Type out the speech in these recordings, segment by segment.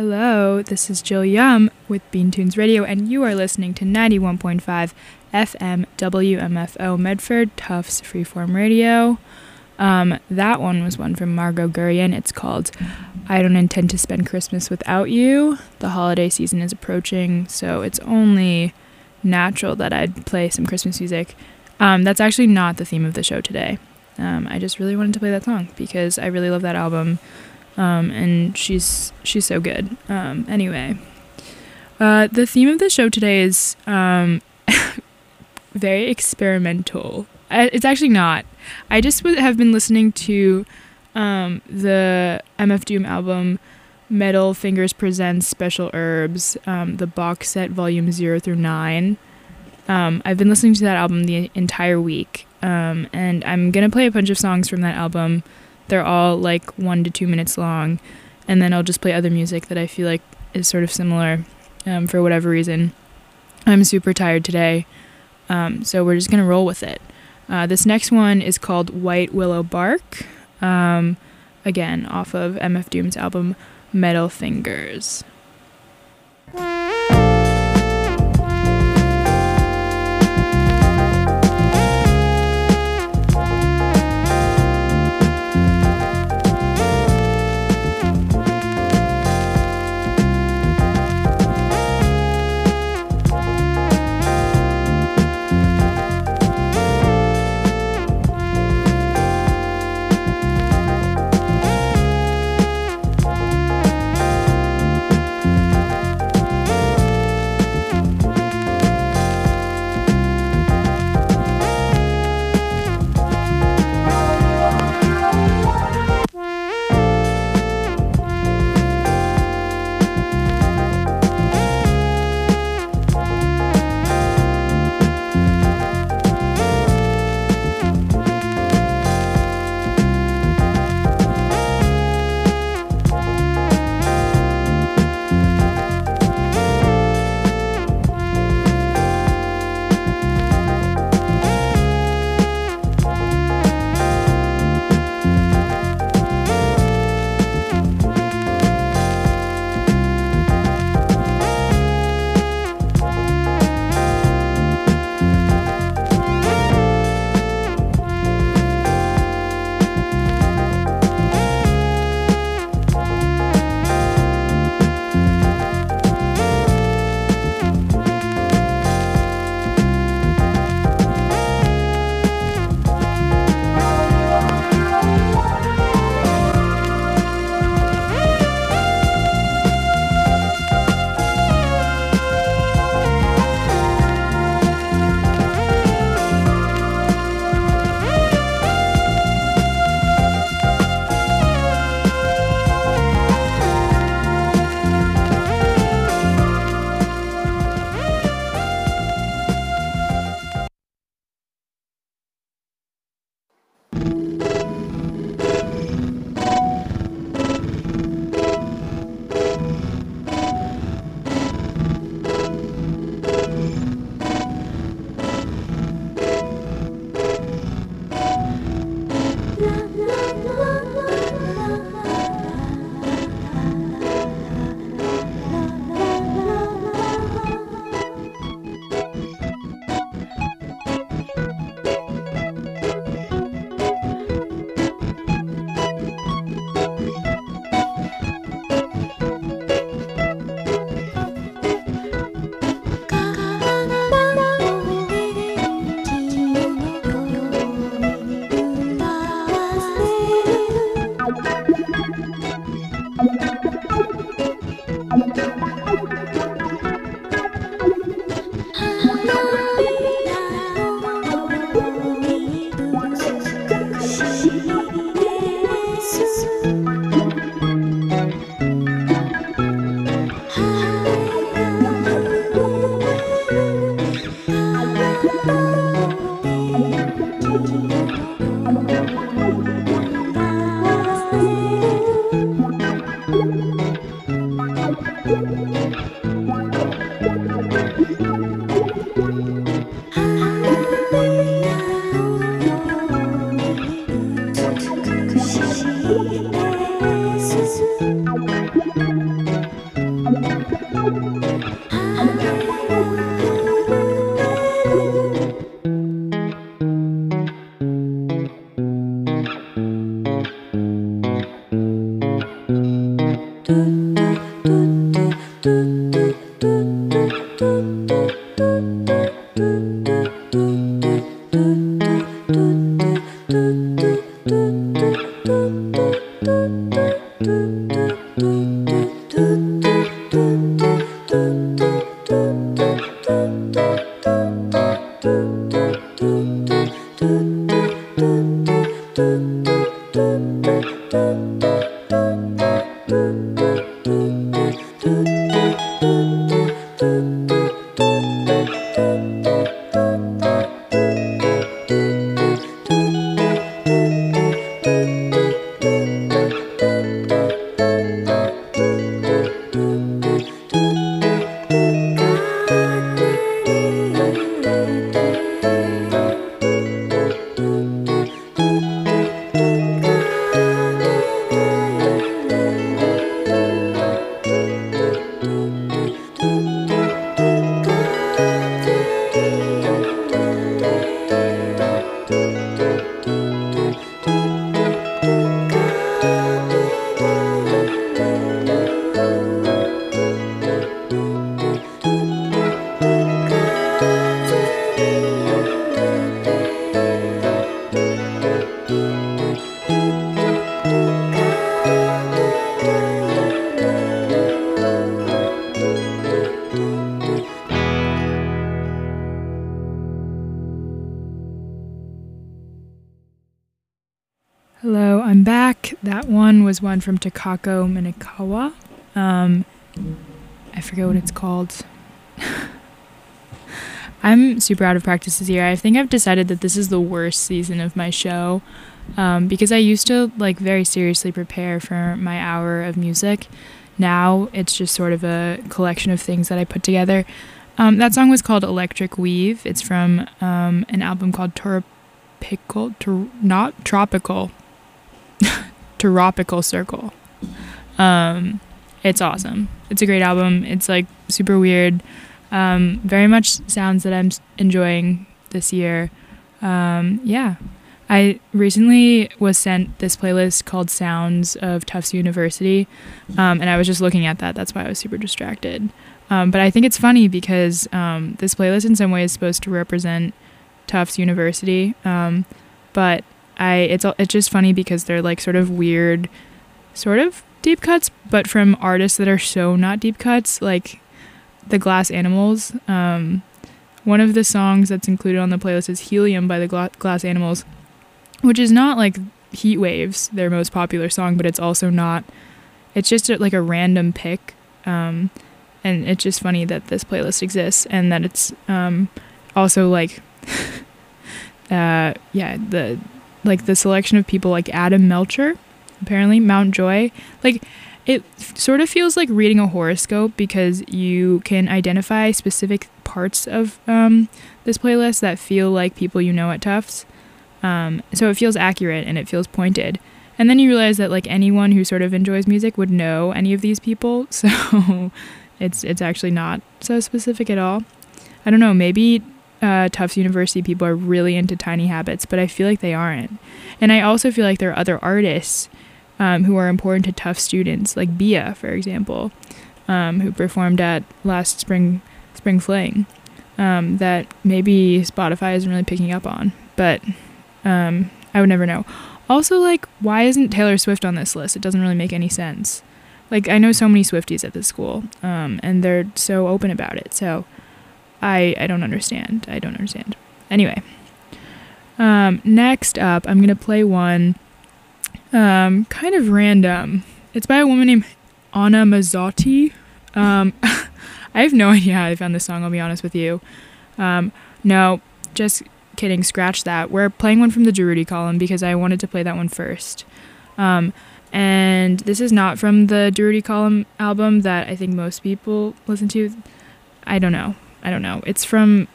Hello, this is Jill Yum with Bean Tunes Radio, and you are listening to 91.5 FM WMFO Medford Tufts Freeform Radio. That one was one from Margot Guryan. It's called I Don't Intend to Spend Christmas Without You. The holiday season is approaching, so it's only natural that I'd play some Christmas music. That's actually not the theme of the show today. I just really wanted to play that song because I really love that album. And she's so good. Anyway, the theme of the show today is very experimental. It's actually not. I just have been listening to the MF Doom album Metal Fingers Presents Special Herbs, the box set volume 0 through 9. I've been listening to that album the entire week, and I'm gonna play a bunch of songs from that album. They're all like 1 to 2 minutes long, and then I'll just play other music that I feel like is sort of similar for whatever reason. I'm super tired today, so we're just going to roll with it. This next one is called White Willow Bark, again, off of MF Doom's album Metal Fingers. Hello, I'm back. That one was one from Takako Minakawa. I forget what it's called. I'm super out of practice this year. I think I've decided that this is the worst season of my show, because I used to like very seriously prepare for my hour of music. Now it's just sort of a collection of things that I put together. That song was called Electric Weave. It's from an album called Tropical Circle. It's awesome. It's a great album. It's like super weird. Very much sounds that I'm enjoying this year. Yeah. I recently was sent this playlist called Sounds of Tufts University, and I was just looking at that. That's why I was super distracted. But I think it's funny because this playlist in some way is supposed to represent Tufts University, but it's just funny because they're like sort of weird, sort of deep cuts, but from artists that are so not deep cuts, like the Glass Animals. One of the songs that's included on the playlist is Helium by the Glass Animals, which is not like Heat Waves, their most popular song, but it's also not, it's just like a random pick. And it's just funny that this playlist exists and that it's also like, the selection of people like Adam Melcher, apparently, Mount Joy. Like, it sort of feels like reading a horoscope because you can identify specific parts of this playlist that feel like people you know at Tufts. So it feels accurate and it feels pointed. And then you realize that like anyone who sort of enjoys music would know any of these people. So it's actually not so specific at all. I don't know, maybe Tufts University people are really into Tiny Habits, but I feel like they aren't. And I also feel like there are other artists who are important to Tufts students, like Bia, for example, who performed at last Spring Fling, that maybe Spotify isn't really picking up on, but I would never know. Also, like, why isn't Taylor Swift on this list? It doesn't really make any sense. Like, I know so many Swifties at this school, and they're so open about it, so I don't understand. Anyway, next up, I'm going to play one kind of random. It's by a woman named Anna Mazzotti. I have no idea how I found this song, I'll be honest with you. No, just kidding, scratch that. We're playing one from the Durruti column because I wanted to play that one first. And this is not from the Durruti column album that I think most people listen to. I don't know. It's from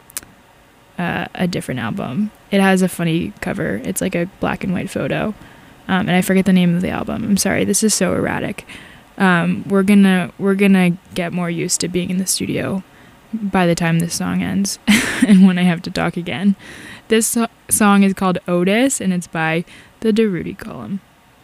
a different album. It has a funny cover. It's like a black and white photo. And I forget the name of the album. I'm sorry, this is so erratic. we're gonna get more used to being in the studio by the time this song ends and when I have to talk again. This song is called Otis, and it's by the Durruti Column.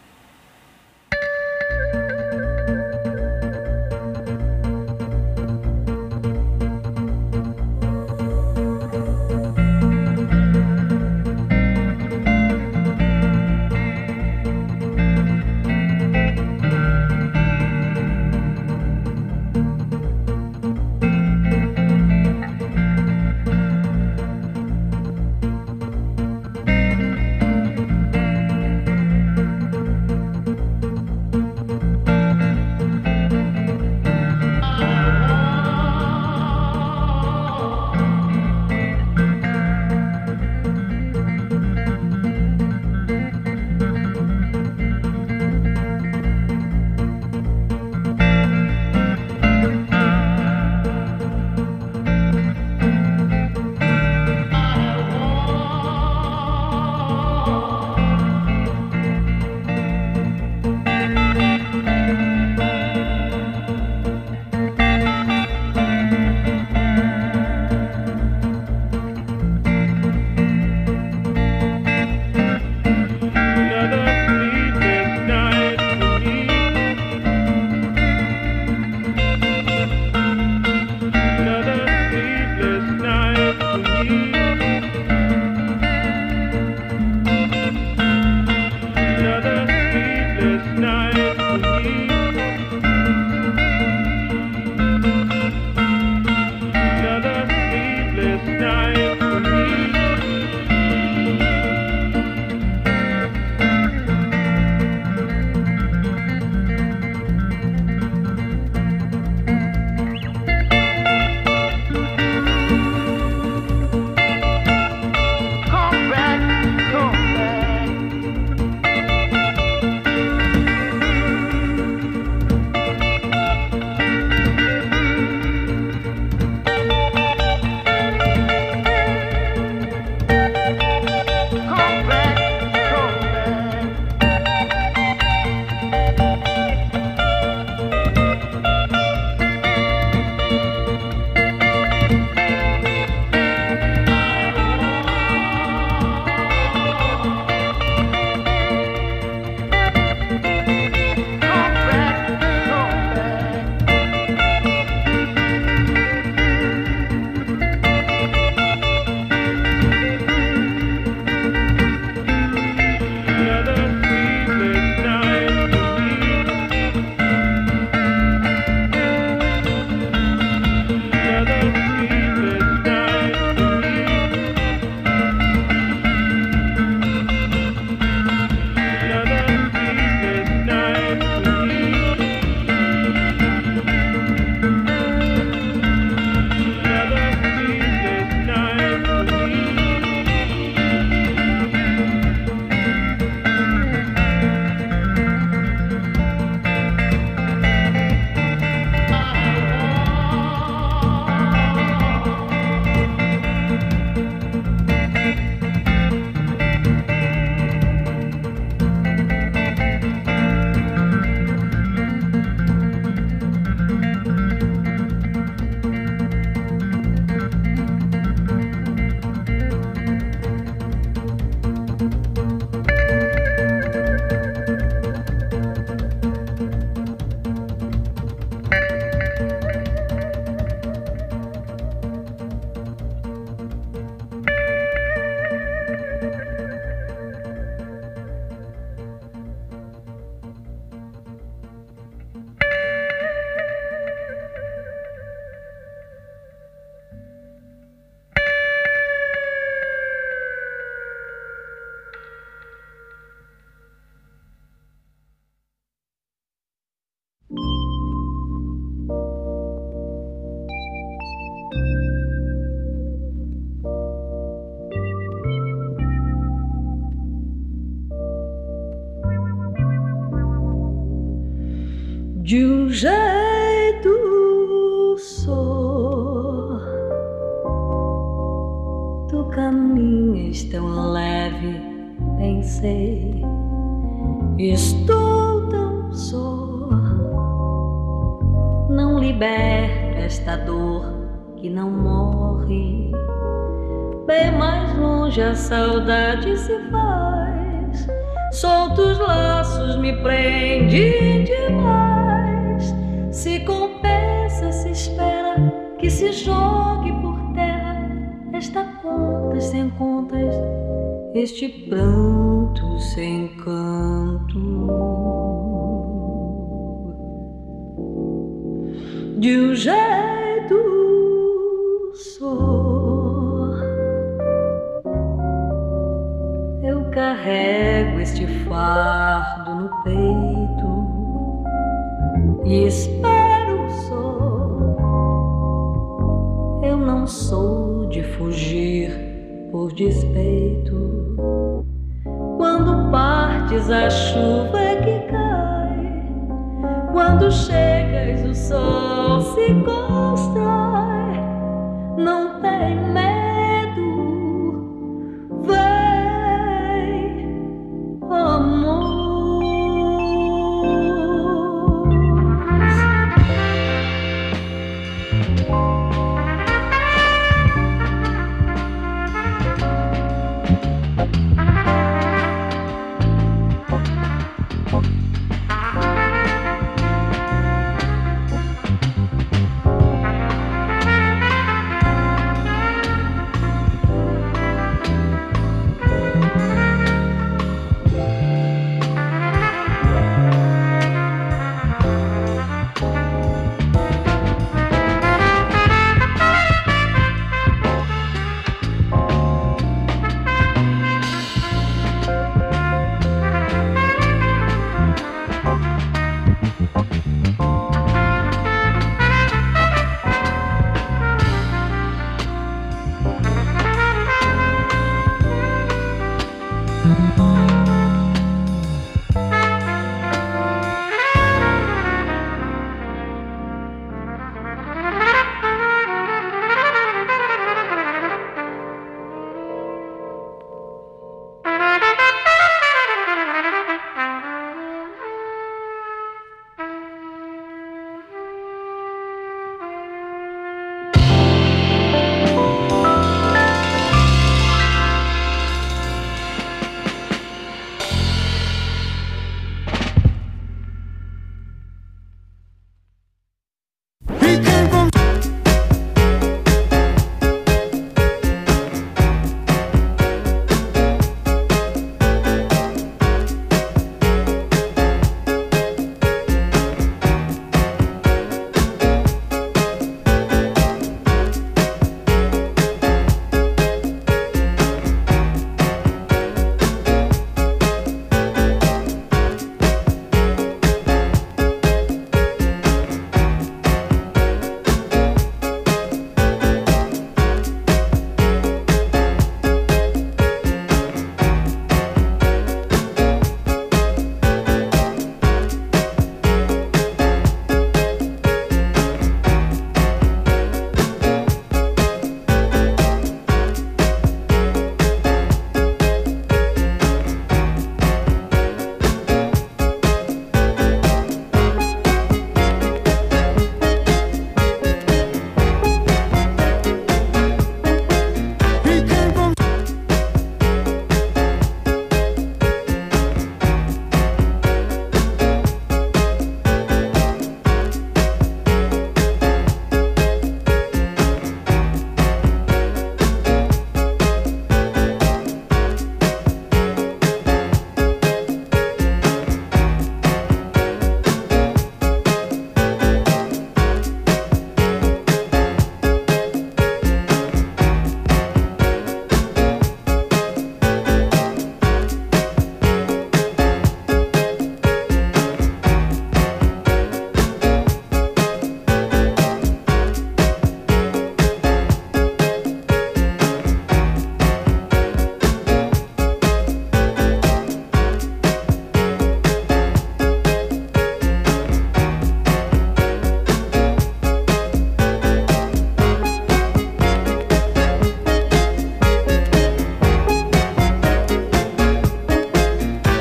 De um jeito só, tu caminhas tão leve, pensei, estou tão só, liberto esta dor que não morre. Bem mais longe a saudade se faz, soltos laços me prende demais. Se compensa, se espera que se jogue por terra esta contas sem contas, este pranto sem canto. De um jeito só eu carrego este fardo no peito e espero só. Eu não sou de fugir por despeito. Quando partes a chuva é que cai, quando chegas o sol se constrói. Não tem medo, vem, amor.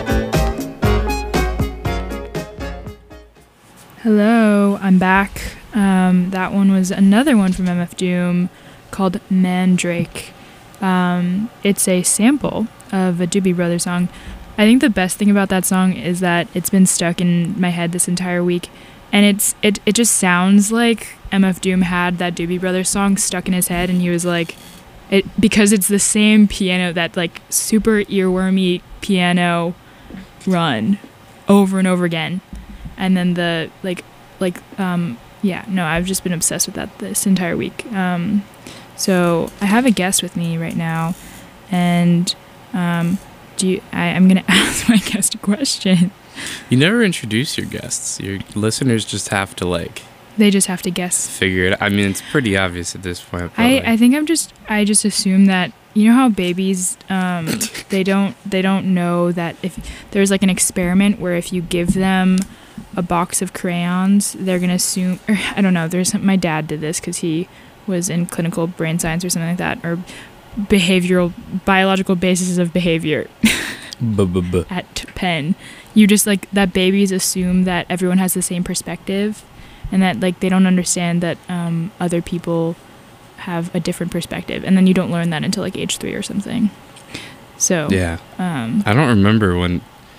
Hello, I'm back. That one was another one from MF Doom called Mandrake. It's a sample of a Doobie Brothers song. I think the best thing about that song is that it's been stuck in my head this entire week, and it just sounds like MF Doom had that Doobie Brothers song stuck in his head, and he was like, because it's the same piano, that like super earwormy piano run over and over again, and then the I've just been obsessed with that this entire week. So I have a guest with me right now, and I'm gonna ask my guest a question. You never introduce your guests. Your listeners just have to they just have to guess. Figure it. I mean, it's pretty obvious at this point. I think I just assume that, you know how babies they don't know that if there's like an experiment where if you give them a box of crayons, they're gonna assume, or I don't know. My dad did this because he was in clinical brain science or something like that, or biological basis of behavior at Penn. You just like that babies assume that everyone has the same perspective, and that like they don't understand that other people have a different perspective, and then you don't learn that until like age 3 or something. So yeah, I don't remember when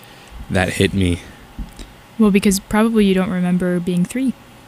that hit me. Well, because probably you don't remember being 3.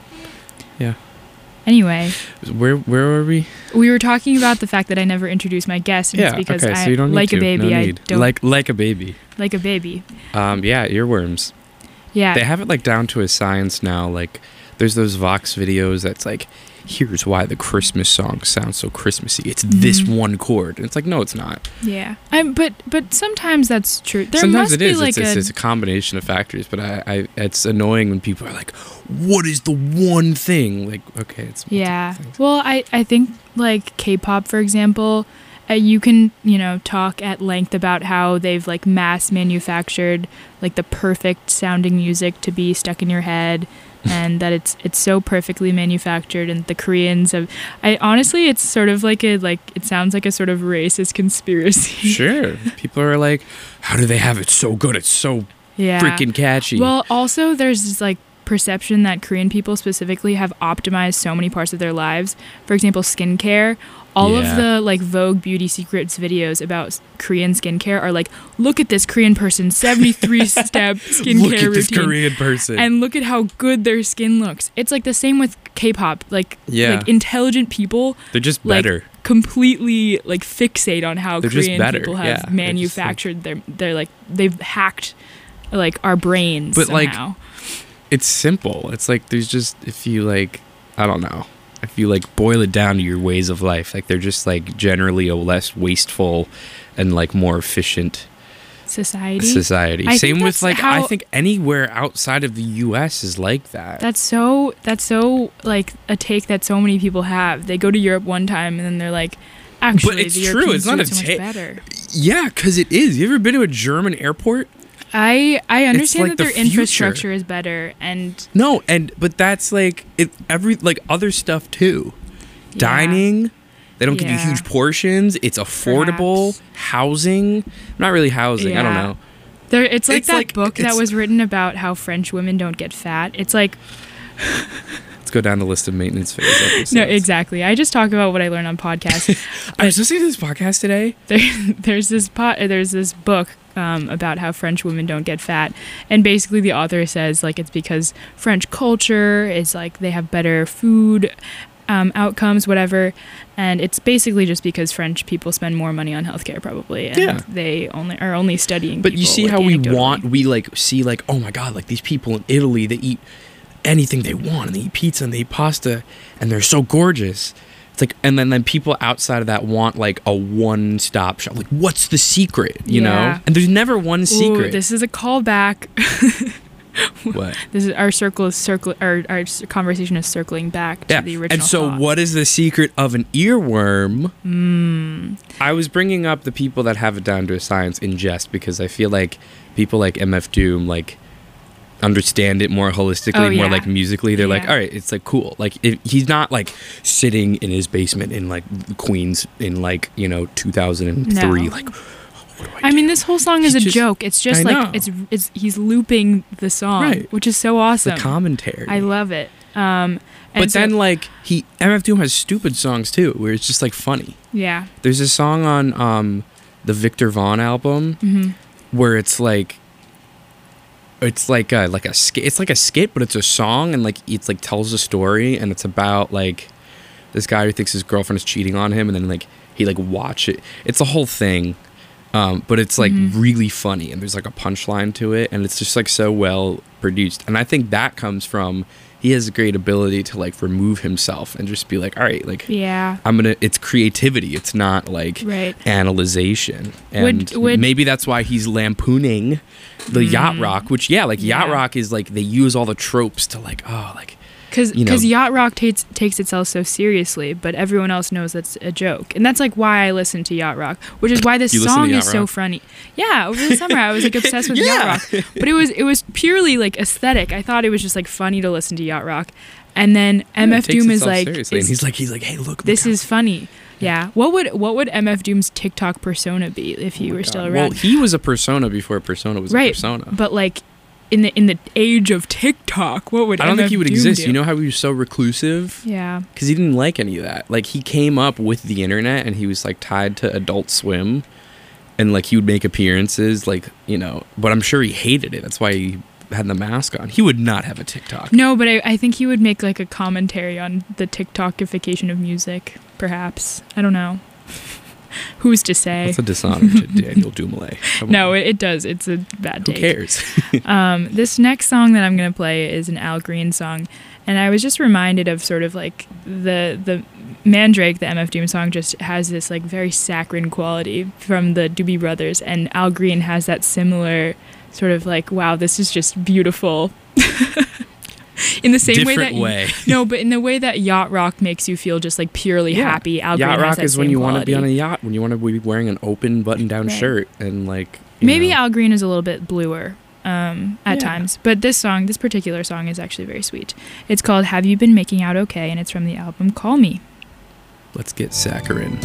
Yeah. Anyway, where were we? We were talking about the fact that I never introduced my guest, and it's because okay, so you don't need like to. a baby, No I need. don't like a baby. Like a baby. Yeah, earworms. Yeah. They have it like down to a science now. Like, there's those Vox videos that's like, here's why the Christmas song sounds so Christmassy. It's this one chord. And it's like, no, it's not. Yeah. But sometimes that's true. Sometimes it is. It's a combination of factors. But I it's annoying when people are like, what is the one thing? Like, okay, it's yeah. Well, I think like K-pop, for example, you can, talk at length about how they've like mass manufactured like the perfect sounding music to be stuck in your head, and that it's so perfectly manufactured, and the Koreans have. Honestly, it's sort of like it sounds like a sort of racist conspiracy. Sure, people are like, how do they have it so good? It's so freaking catchy. Well, also there's this like perception that Korean people specifically have optimized so many parts of their lives. For example, skincare. All of the like Vogue Beauty Secrets videos about Korean skincare are like, look at this Korean person, 73-step skincare look at routine. this Korean person. And look at how good their skin looks. It's like the same with K-pop. Like intelligent people. They're just better. Like, completely like fixate on how They're Korean people have manufactured they're like they've hacked like our brains but somehow. Like, it's simple. It's like there's just, if you like, I don't know. If you like boil it down to your ways of life, like they're just like generally a less wasteful and like more efficient society. Same with like, I think anywhere outside of the US is like that. That's so like a take that so many people have. They go to Europe one time and then they're like, actually, but it's the true. Europeans It's not do a it so much better. Yeah, because it is. You ever been to a German airport? I understand like that their the infrastructure is better, and but that's like other stuff too. Yeah. Dining, they don't give you huge portions. It's affordable. Perhaps. Housing, not really housing. Yeah. I don't know. It's like that book that was written about how French women don't get fat. It's like. Let's go down the list of maintenance phase episodes. No, exactly. I just talk about what I learn on podcasts. I was listening to this podcast today. There's this book about how French women don't get fat, and basically the author says like it's because French culture is like they have better food outcomes, whatever, and it's basically just because French people spend more money on healthcare probably, and they are only studying. But you see how we see like, oh my god, like these people in Italy, they eat anything they want, and they eat pizza and they eat pasta, and they're so gorgeous. It's like, and then people outside of that want like a one-stop shop. Like, what's the secret? You know? And there's never one secret. Ooh, this is a callback. What? This is our conversation is circling back to the original. And so, what is the secret of an earworm? I was bringing up the people that have it down to a science in jest because I feel like people like MF Doom like understand it more holistically, more like musically. They're like, all right, it's like cool. Like if he's not like sitting in his basement in like Queens in like 2003. No. Like, I mean, this whole song is a joke. It's just like it's he's looping the song, which is so awesome. The commentary. I love it. But then like MF Doom has stupid songs too, where it's just like funny. Yeah. There's a song on the Victor Vaughn album where it's like a skit. It's like a skit, but it's a song, and like it's like tells a story, and it's about like this guy who thinks his girlfriend is cheating on him, and then like he like watch it. It's a whole thing, but it's like really funny, and there's like a punchline to it, and it's just like so well produced. And I think that comes from he has a great ability to like remove himself and just be like, all right, like it's creativity. It's not like analyzation. And maybe that's why he's lampooning the yacht rock, which yacht rock is like they use all the tropes to like, oh, like, because yacht rock takes itself so seriously, but everyone else knows that's a joke, and that's like why I listen to yacht rock, which is why this song is so funny. Yeah, over the summer I was like obsessed with yacht rock, but it was purely like aesthetic. I thought it was just like funny to listen to yacht rock, and then MF Doom is like, and he's like, hey, look, this is funny. Yeah. What would MF Doom's TikTok persona be if he were still around? Well, he was a persona before persona was a persona. But like in the age of TikTok, what would I don't MF think he would Doom exist. do? You know how he was so reclusive? Yeah. Because he didn't like any of that. Like he came up with the internet, and he was like tied to Adult Swim, and like he would make appearances, like, you know. But I'm sure he hated it. That's why he had the mask on. He would not have a TikTok. No, but I think he would make like a commentary on the TikTokification of music, perhaps. I don't know. Who's to say? That's a dishonor to Daniel Dumile. No, it does. It's a bad take. Who cares? This next song that I'm going to play is an Al Green song. And I was just reminded of sort of like the Mandrake, the MF Doom song, just has this like very saccharine quality from the Doobie Brothers. And Al Green has that similar sort of like, wow, this is just beautiful. In the same way but in the way that yacht rock makes you feel just like purely happy. Al Green yacht rock has that is when you want to be on a quality. yacht, when you want to be wearing an open button-down shirt, and like maybe Al Green is a little bit bluer at times, but this particular song is actually very sweet. It's called "Have You Been Making Out Okay," and it's from the album "Call Me." Let's get saccharine.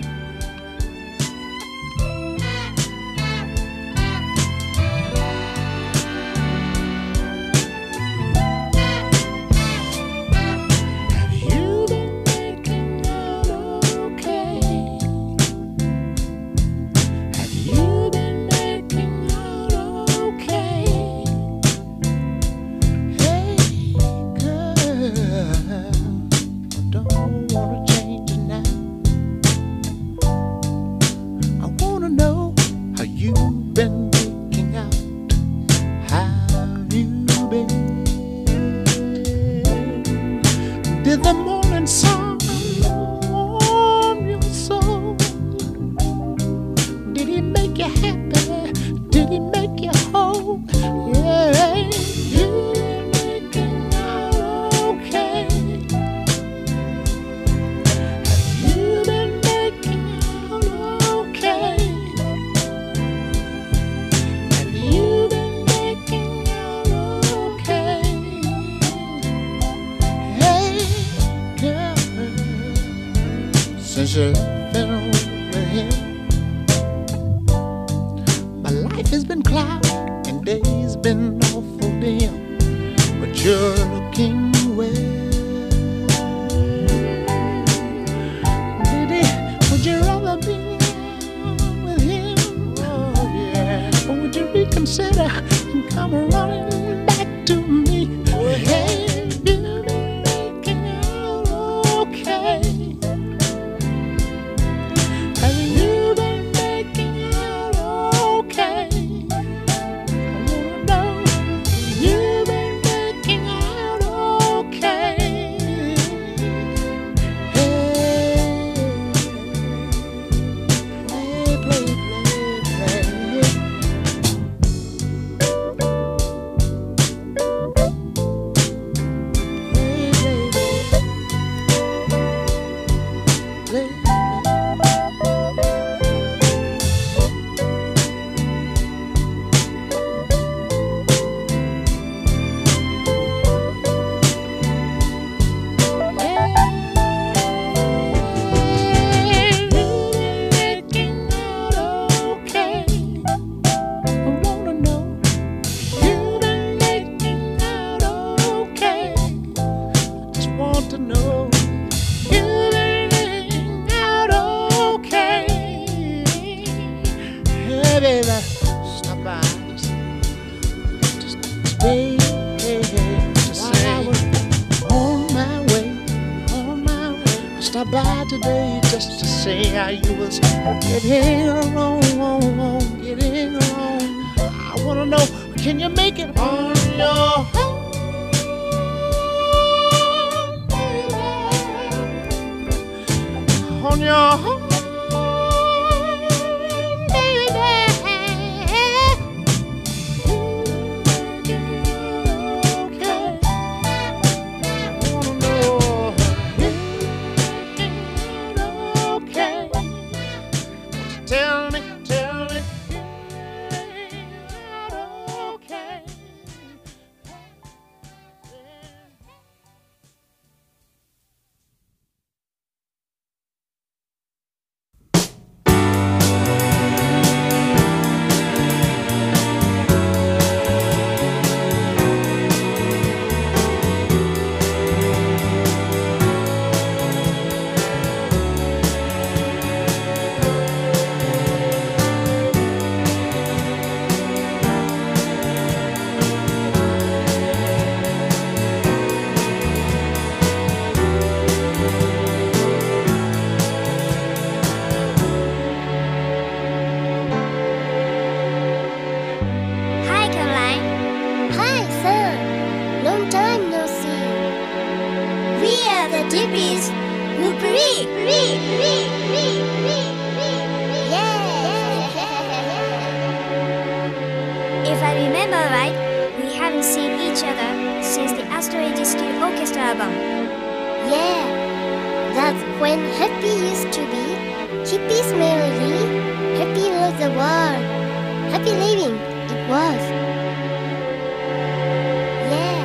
Since you've been with him, my life has been cloudy and days been awful dim, but you're looking well. Would you rather be with him? Oh yeah. Or would you reconsider and come running back to me? Hey, you've been making out okay. stop by today just to say how you was getting along, getting along. I wanna know, can you make it on your own, baby? On your own. If I remember right, we haven't seen each other since the Asteroid Steel Orchestra album. Yeah, that's when happy used to be. Hippie's melody, happy was the word. Happy living, it was. Yeah.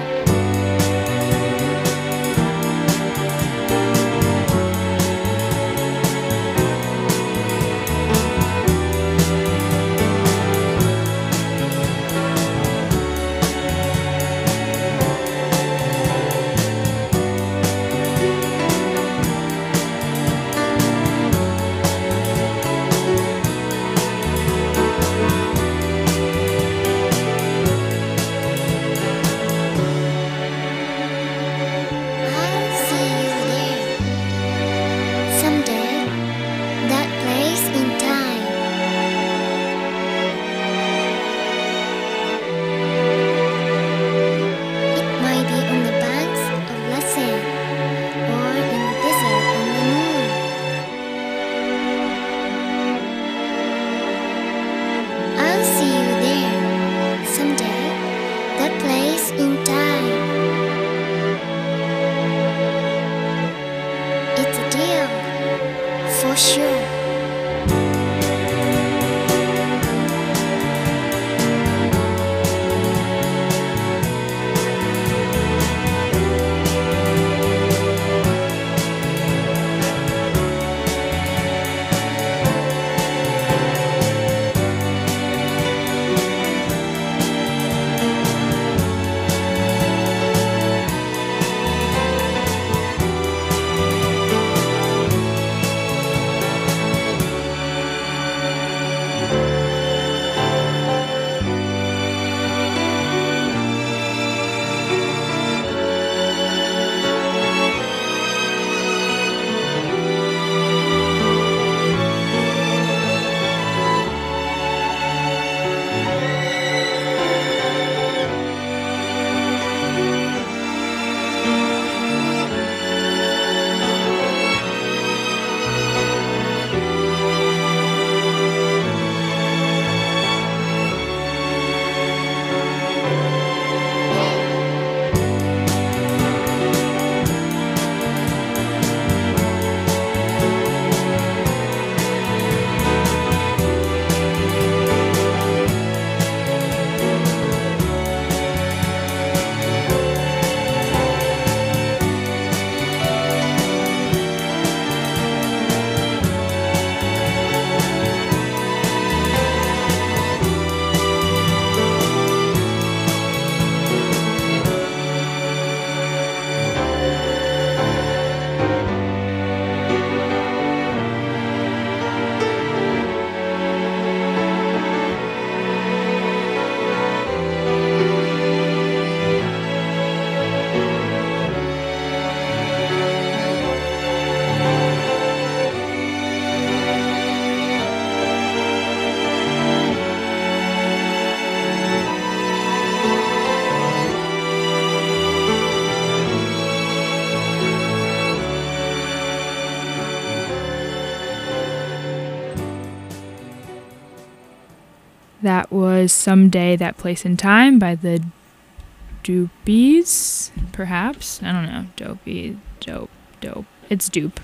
That was Someday, That Place and Time by the Doopies, perhaps. I don't know. Dope. It's Dupe.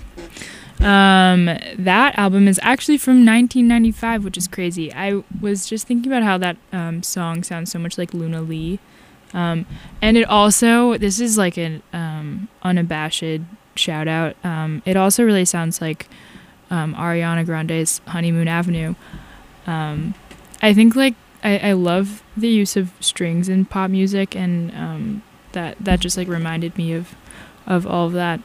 That album is actually from 1995, which is crazy. I was just thinking about how that song sounds so much like Luna Lee. And it also, this is like an unabashed shout out. It also really sounds like Ariana Grande's Honeymoon Avenue. I think like I love the use of strings in pop music, and that just like reminded me of all of that.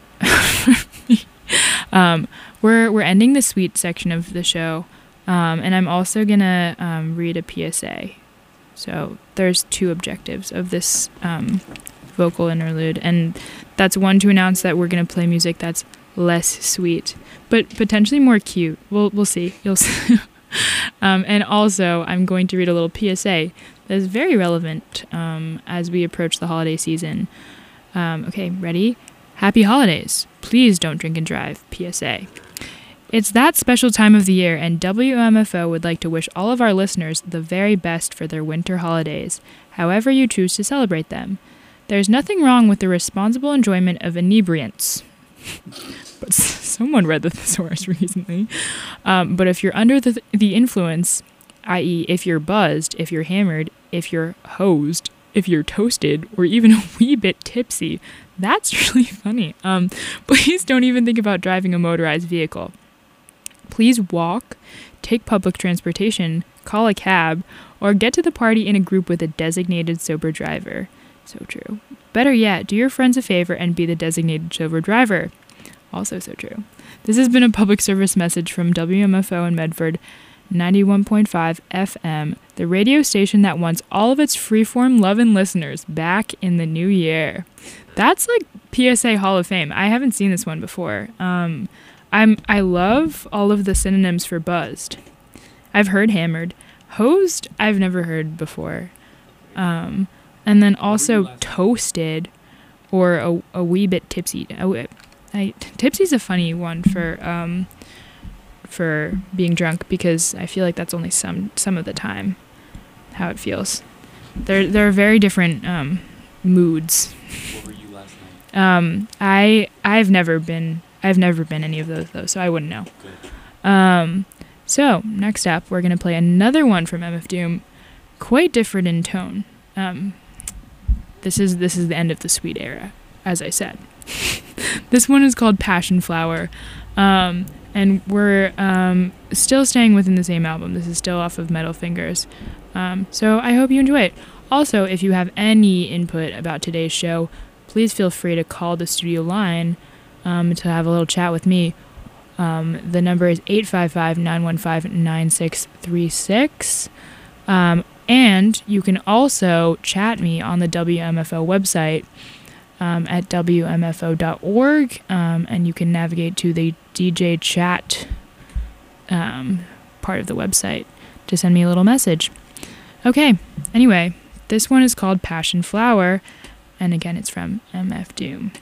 We're ending the sweet section of the show, and I'm also gonna read a PSA. So there's two objectives of this vocal interlude, and that's one, to announce that we're gonna play music that's less sweet, but potentially more cute. We'll see. You'll see. And also, I'm going to read a little PSA that is very relevant as we approach the holiday season. Okay, ready? Happy holidays. Please don't drink and drive. PSA. It's that special time of the year, and WMFO would like to wish all of our listeners the very best for their winter holidays, however you choose to celebrate them. There's nothing wrong with the responsible enjoyment of inebriants. But someone read the thesaurus recently. But if you're under the influence, i.e. if you're buzzed, if you're hammered, if you're hosed, if you're toasted, or even a wee bit tipsy, that's really funny. Please don't even think about driving a motorized vehicle. Please walk, take public transportation, call a cab, or get to the party in a group with a designated sober driver. So true. Better yet, do your friends a favor and be the designated sober driver. Also so true. This has been a public service message from WMFO in Medford, 91.5 FM, the radio station that wants all of its freeform loving listeners back in the new year. That's like PSA Hall of Fame. I haven't seen this one before. I love all of the synonyms for buzzed. I've heard hammered. Hosed, I've never heard before. And then also toasted, or a wee bit tipsy. Tipsy's a funny one for being drunk, because I feel like that's only some of the time how it feels. There are very different moods. What were you last night? I've never been any of those though, so I wouldn't know. Good. So next up, we're gonna play another one from MF Doom, quite different in tone. This is the end of the sweet era, as I said. This one is called Passion Flower, and we're still staying within the same album. This is still off of Metal Fingers, so I hope you enjoy it. Also, if you have any input about today's show, please feel free to call the studio line to have a little chat with me. The number is 855-915-9636. And you can also chat me on the WMFO website at WMFO.org, and you can navigate to the DJ chat part of the website to send me a little message. Okay, anyway, this one is called Passion Flower, and again, it's from MF Doom.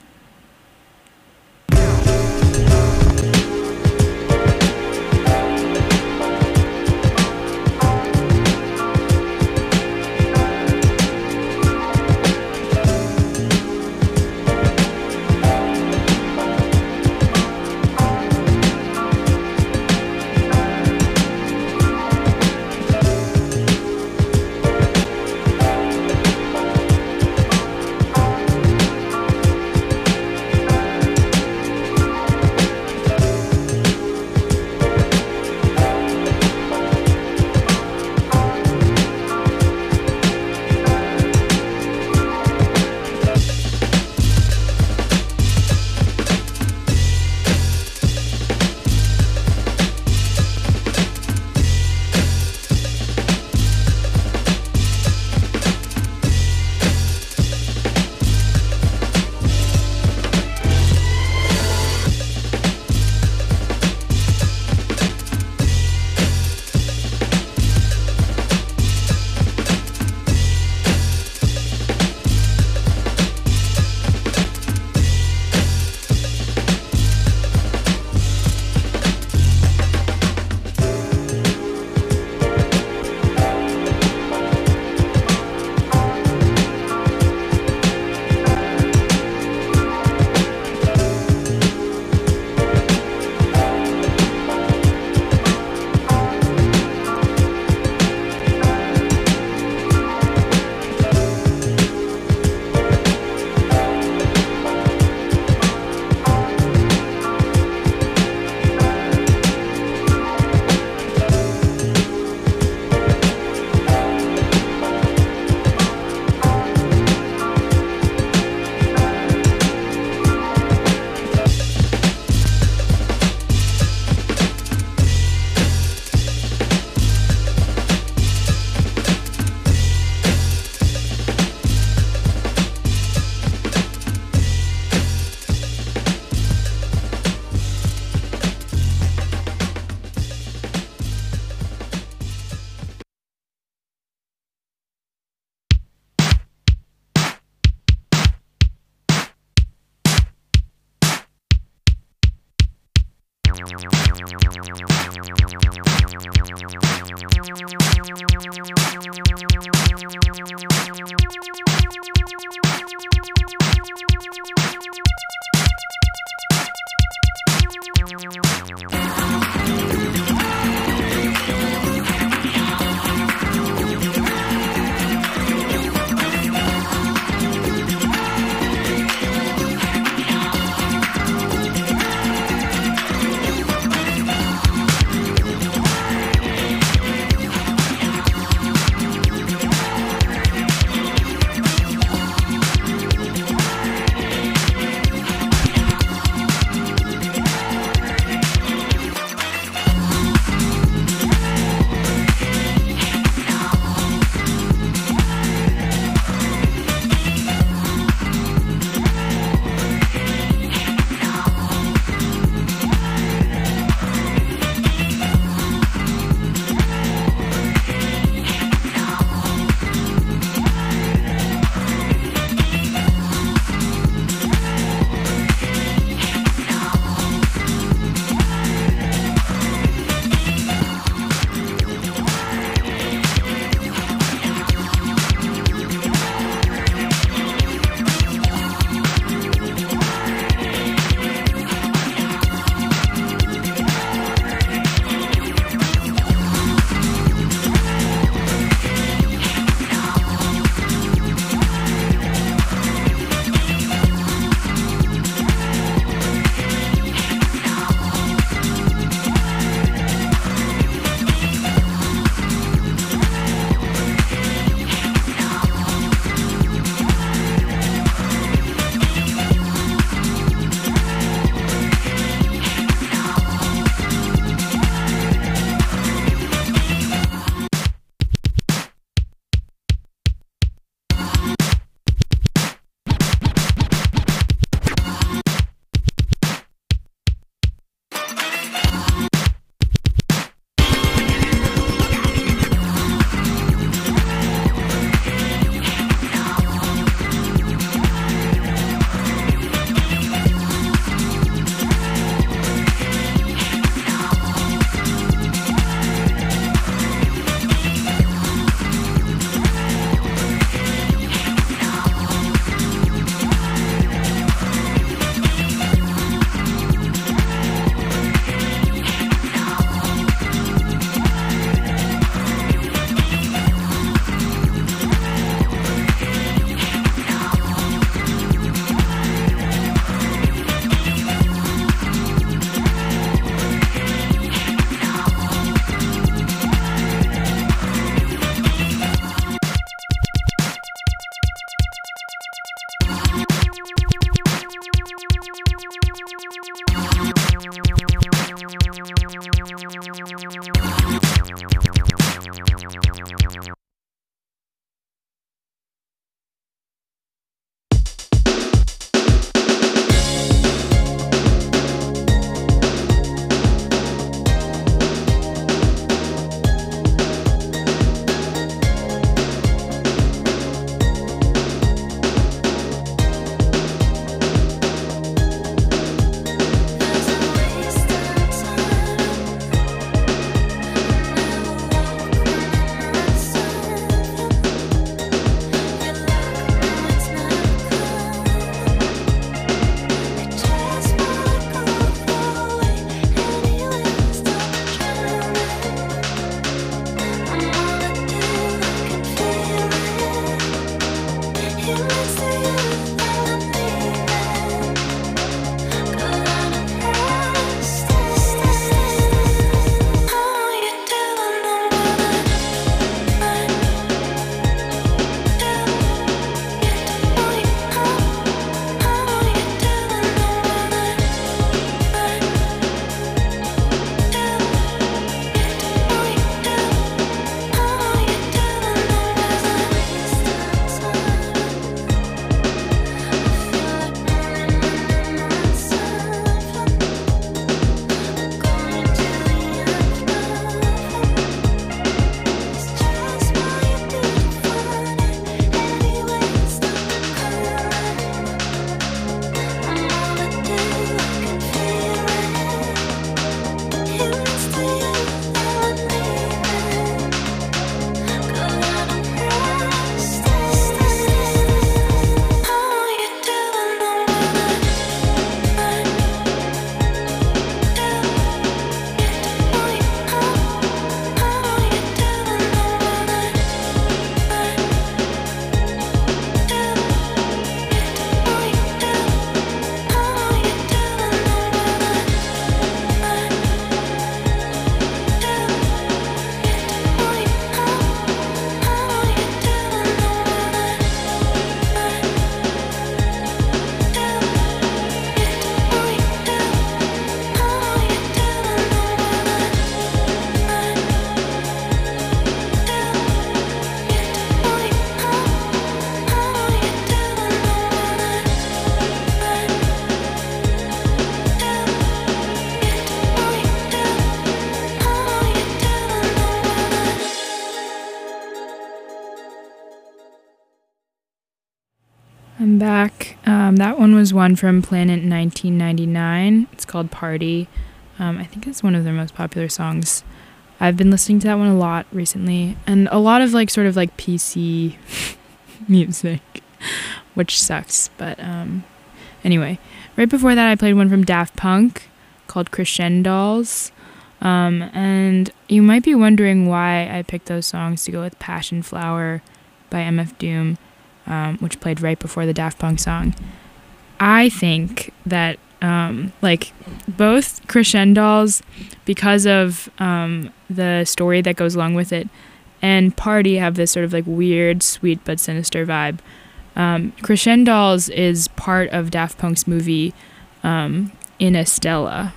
I'm back. That one was one from Planet 1999. It's called Party. I think it's one of their most popular songs. I've been listening to that one a lot recently, and a lot of like sort of like PC music, which sucks. But anyway, right before that I played one from Daft Punk called Crescendolls. And you might be wondering why I picked those songs to go with Passion Flower by MF Doom, which played right before the Daft Punk song. I think that like both Crescendolls, because of the story that goes along with it, and Party have this sort of like weird, sweet but sinister vibe. Crescendolls is part of Daft Punk's movie Interstellar.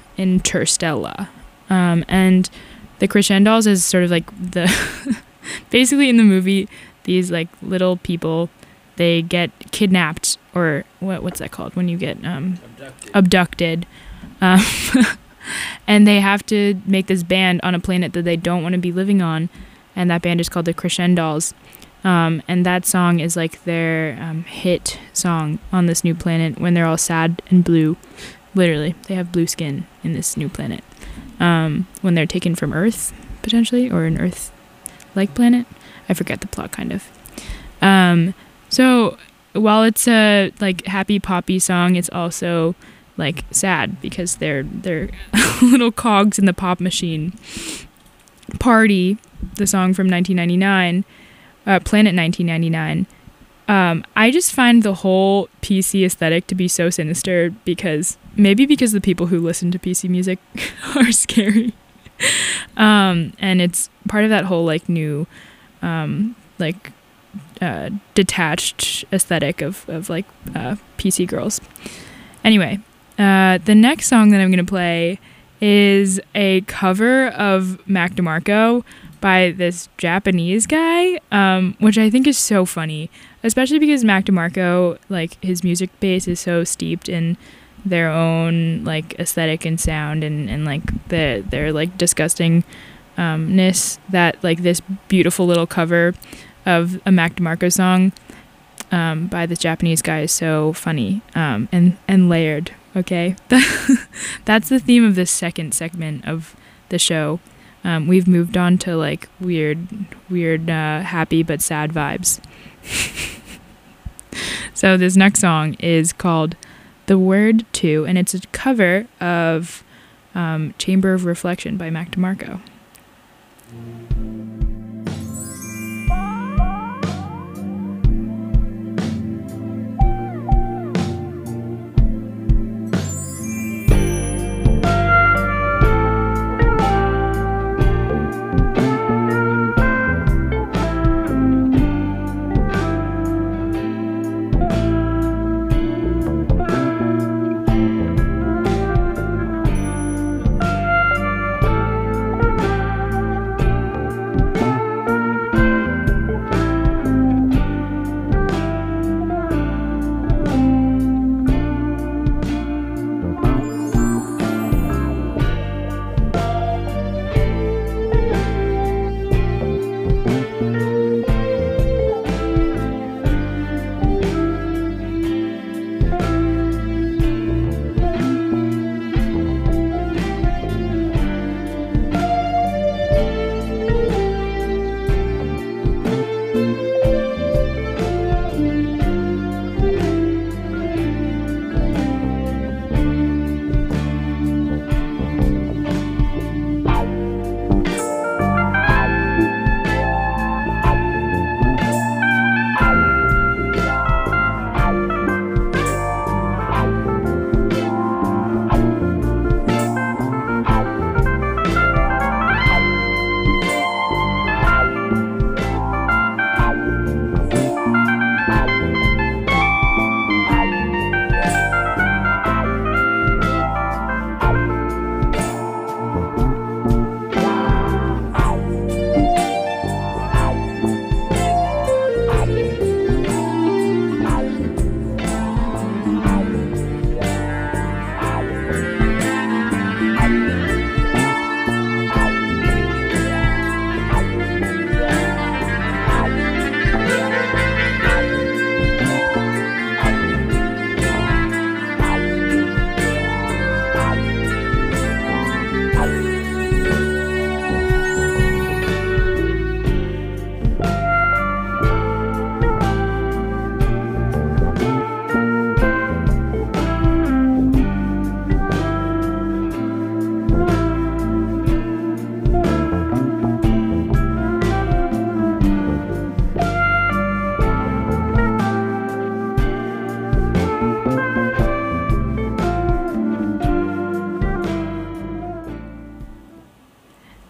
And the Crescendolls is sort of like the basically in the movie, these like little people, they get kidnapped, or what's that called when you get abducted. And they have to make this band on a planet that they don't want to be living on, and that band is called the Crescendolls. And that song is like their hit song on this new planet when they're all sad and blue. Literally, they have blue skin in this new planet. When they're taken from Earth, potentially, or an Earth-like planet. I forget the plot, kind of. So while it's a like happy poppy song, it's also like sad because they're little cogs in the pop machine. Party, the song from 1999, Planet 1999. I just find the whole PC aesthetic to be so sinister because the people who listen to PC music are scary. And it's part of that whole like new detached aesthetic of like PC girls. Anyway, the next song that I'm going to play is a cover of Mac DeMarco by this Japanese guy, which I think is so funny, especially because Mac DeMarco, like his music base is so steeped in their own like aesthetic and sound and like their like disgustingness, that like this beautiful little cover of a Mac DeMarco song by this Japanese guy is so funny and layered. Okay, that's the theme of this second segment of the show. We've moved on to like weird happy but sad vibes. So this next song is called The Word To, and it's a cover of Chamber of Reflection by Mac DeMarco.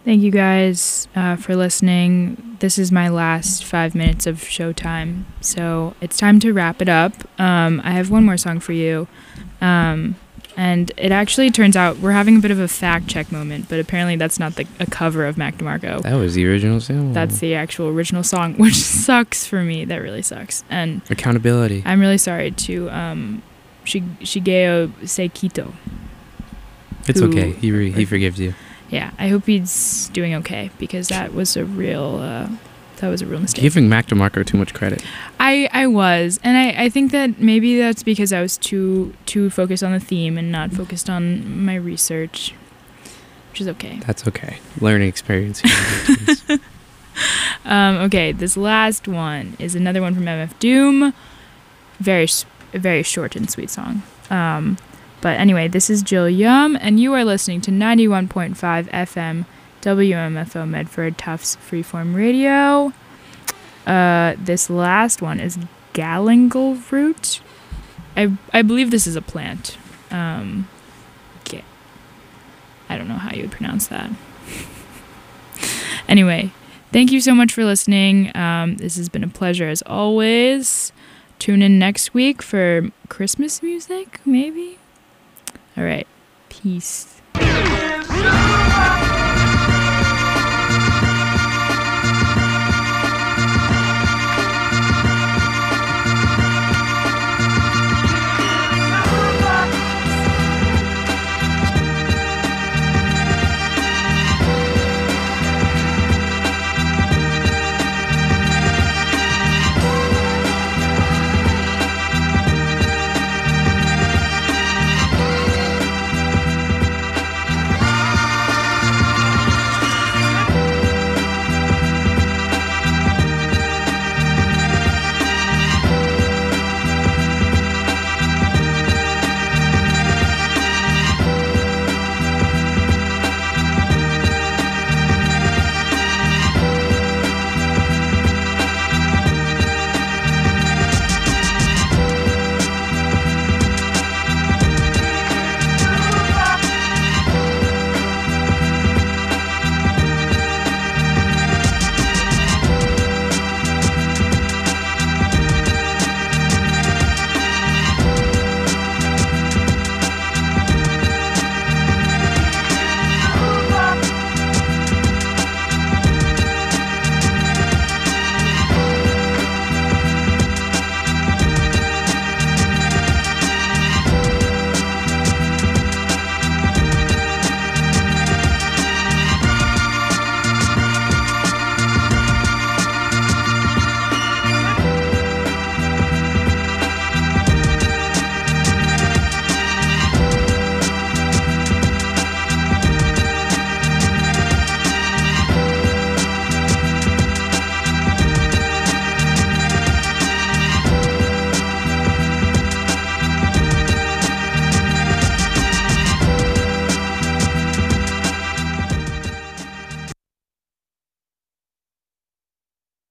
Thank you guys for listening. This is my last 5 minutes of showtime, so it's time to wrap it up. I have one more song for you, and it actually turns out we're having a bit of a fact check moment, but apparently that's not a cover of Mac DeMarco. That was the original song? That's the actual original song, which sucks for me. That really sucks. And accountability. I'm really sorry to Shigeo Seikito. It's okay. He forgives you. Yeah, I hope he's doing okay, because that was a real mistake. Giving Mac DeMarco too much credit. I was, and I think that maybe that's because I was too focused on the theme and not focused on my research, which is okay. That's okay. Learning experience. Okay, this last one is another one from MF Doom. Very short and sweet song. But anyway, this is Jill Yum, and you are listening to 91.5 FM WMFO Medford Tufts Freeform Radio. This last one is galangal root. I believe this is a plant. Okay. I don't know how you would pronounce that. Anyway, thank you so much for listening. This has been a pleasure as always. Tune in next week for Christmas music, maybe? All right. Peace.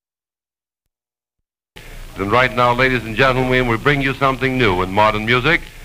And right now, ladies and gentlemen, we bring you something new in modern music.